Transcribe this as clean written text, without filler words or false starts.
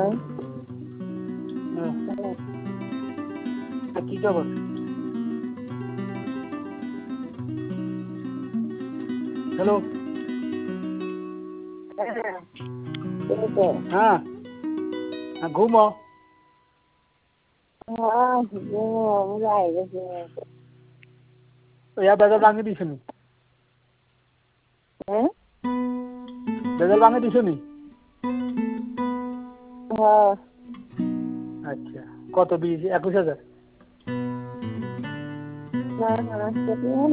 কি খবর? হ্যালো। হ্যাঁ, ঘুমো। বেজাল ভাঙে দিছ নি? বেজাল ভাঙে দিছ নি? আচ্ছা, কত দিয়েছি? 21,000।